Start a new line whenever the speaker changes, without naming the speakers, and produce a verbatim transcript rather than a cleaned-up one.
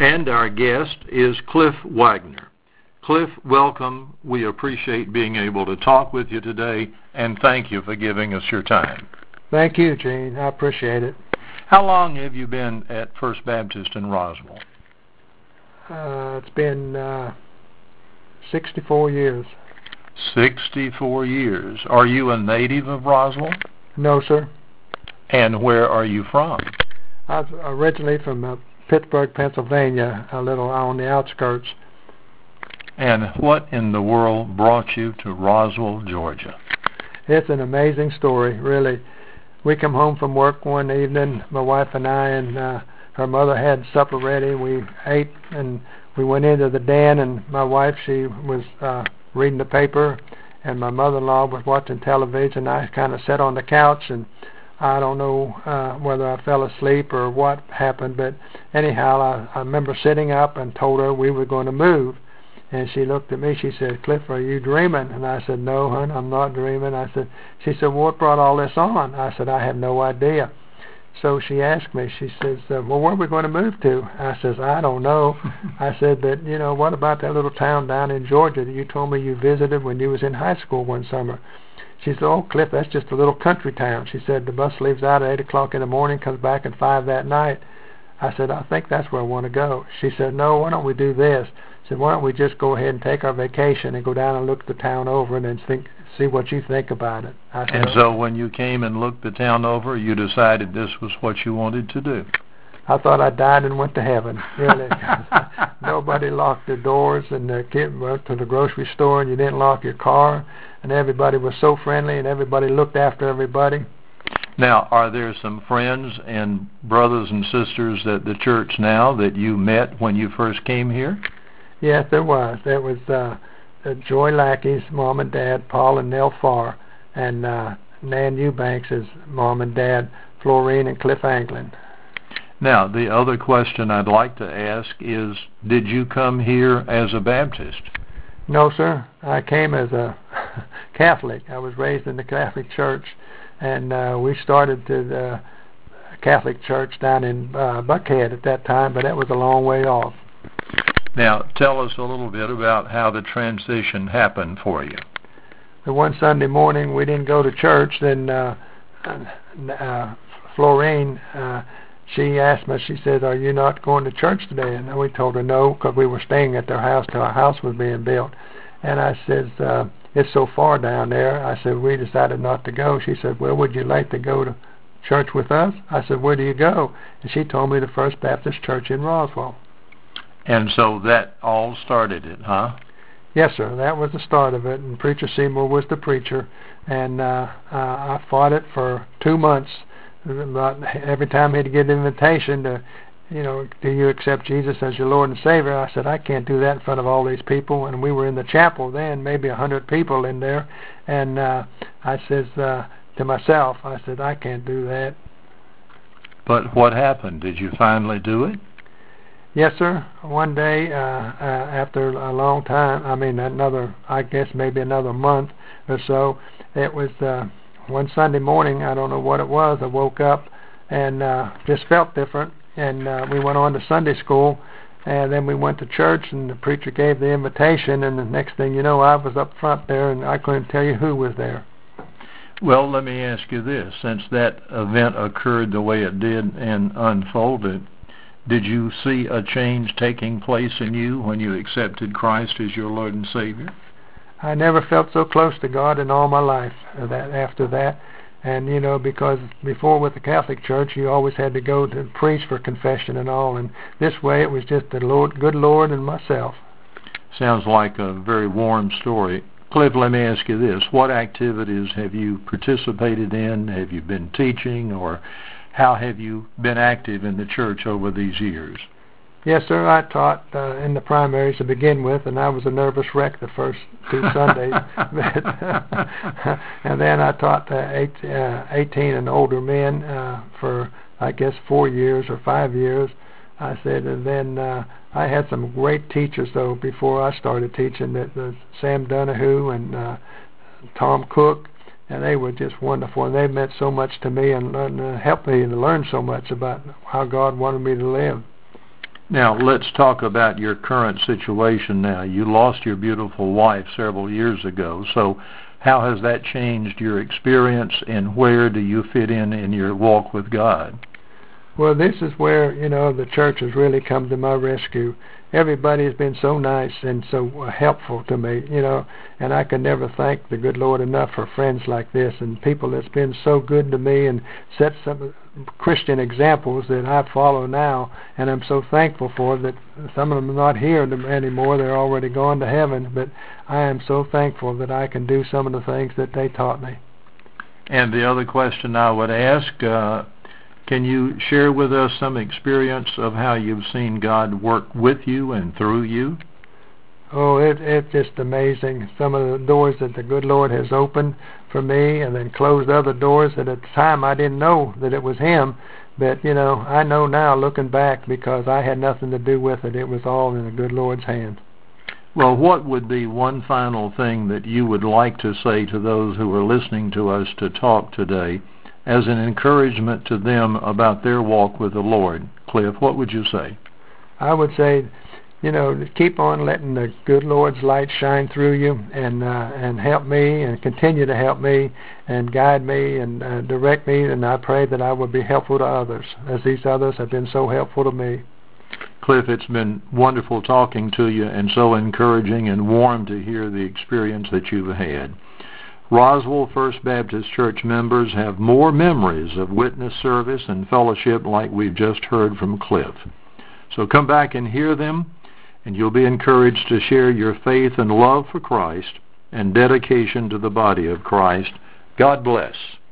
And our guest is Cliff Wagner. Cliff, welcome. We appreciate being able to talk with you today, and thank you for giving us your time.
Thank you, Gene. I appreciate it.
How long have you been at First Baptist in Roswell?
Uh, it's been uh, sixty-four years.
sixty-four years. Are you a native of Roswell?
No, sir.
And where are you from?
I was originally from uh, Pittsburgh, Pennsylvania, a little on the outskirts.
And what in the world brought you to Roswell, Georgia?
It's an amazing story, really. We come home from work one evening, my wife and I, and uh, her mother had supper ready. We ate, and we went into the den, and my wife, she was uh, reading the paper, and my mother-in-law was watching television. I kind of sat on the couch, and I don't know uh, whether I fell asleep or what happened, but anyhow, I, I remember sitting up and told her we were going to move. And she looked at me, she said, "Cliff, are you dreaming?" And I said, "No, hon, I'm not dreaming." I said, she said, "What brought all this on?" I said, "I have no idea." So she asked me, she says, uh, "Well, where are we going to move to?" I says, "I don't know." I said, "But, you know, what about that little town down in Georgia that you told me you visited when you was in high school one summer?" She said, "Oh, Cliff, that's just a little country town." She said, "The bus leaves out at eight o'clock in the morning, comes back at five that night." I said, "I think that's where I want to go." She said, "No, why don't we do this?" I said, "Why don't we just go ahead and take our vacation and go down and look the town over and then think, see what you think about it." I said,
and so when you came and looked the town over, you decided this was what you wanted to do?
I thought I died and went to heaven, really. Nobody locked their doors, and the kid went to the grocery store, and you didn't lock your car, and everybody was so friendly, and everybody looked after everybody.
Now, are there some friends and brothers and sisters at the church now that you met when you first came here?
Yes, there was. There was uh, uh, Joy Lackey's mom and dad, Paul and Nell Farr, and uh, Nan Eubanks' mom and dad, Florine and Cliff Anglin.
Now, the other question I'd like to ask is, did you come here as a Baptist?
No, sir. I came as a Catholic. I was raised in the Catholic Church, and uh, we started to the Catholic Church down in uh, Buckhead at that time, but that was a long way off.
Now, tell us a little bit about how the transition happened for you.
The one Sunday morning, we didn't go to church. Then uh, uh, Florine, uh, she asked me, she said, "Are you not going to church today?" And we told her no, because we were staying at their house till our house was being built. And I said, uh, "It's so far down there." I said, "We decided not to go." She said, "Well, would you like to go to church with us?" I said, "Where do you go?" And she told me the First Baptist Church in Roswell.
And so that all started it, huh?
Yes, sir. That was the start of it, and Preacher Seymour was the preacher, and uh, uh, I fought it for two months. About every time he'd get an invitation to, you know, "Do you accept Jesus as your Lord and Savior?" I said, "I can't do that in front of all these people." And we were in the chapel then, maybe a hundred people in there, and uh, I says uh, to myself, I said, "I can't do that."
But what happened? Did you finally do it?
Yes, sir. One day, uh, uh, after a long time, I mean another, I guess maybe another month or so, it was uh, one Sunday morning, I don't know what it was, I woke up and uh, just felt different, and uh, we went on to Sunday school, and then we went to church, and the preacher gave the invitation, and the next thing you know, I was up front there, and I couldn't tell you who was there.
Well, let me ask you this. Since that event occurred the way it did and unfolded, did you see a change taking place in you when you accepted Christ as your Lord and Savior?
I never felt so close to God in all my life that after that. And, you know, because before with the Catholic Church, you always had to go to priest for confession and all. And this way it was just the Lord, good Lord and myself.
Sounds like a very warm story. Cliff, let me ask you this. What activities have you participated in? Have you been teaching, or how have you been active in the church over these years?
Yes, sir. I taught uh, in the primaries to begin with, and I was a nervous wreck the first two Sundays. And then I taught uh, eight, uh, eighteen and older men uh, for, I guess, four years or five years. I said, and then uh, I had some great teachers, though, before I started teaching, that uh, Sam Donahue and uh, Tom Cook, and they were just wonderful, and they meant so much to me and, and uh, helped me to learn so much about how God wanted me to live.
Now, let's talk about your current situation now. You lost your beautiful wife several years ago, so how has that changed your experience, and where do you fit in in your walk with God?
Well, this is where, you know, the church has really come to my rescue. Everybody has been so nice and so helpful to me, you know, and I can never thank the good Lord enough for friends like this and people that's been so good to me and set some Christian examples that I follow now, and I'm so thankful for that. Some of them are not here anymore. They're already gone to heaven, but I am so thankful that I can do some of the things that they taught me.
And the other question I would ask, uh, can you share with us some experience of how you've seen God work with you and through you?
Oh, it, it's just amazing. Some of the doors that the good Lord has opened for me and then closed other doors that at the time I didn't know that it was Him. But, you know, I know now looking back because I had nothing to do with it. It was all in the good Lord's hand.
Well, what would be one final thing that you would like to say to those who are listening to us to talk today as an encouragement to them about their walk with the Lord? Cliff, what would you say?
I would say, you know, keep on letting the good Lord's light shine through you, and uh, and help me, and continue to help me, and guide me, and uh, direct me, and I pray that I will be helpful to others, as these others have been so helpful to me.
Cliff, it's been wonderful talking to you, and so encouraging and warm to hear the experience that you've had. Roswell First Baptist Church members have more memories of witness service and fellowship like we've just heard from Cliff. So come back and hear them, and you'll be encouraged to share your faith and love for Christ and dedication to the body of Christ. God bless.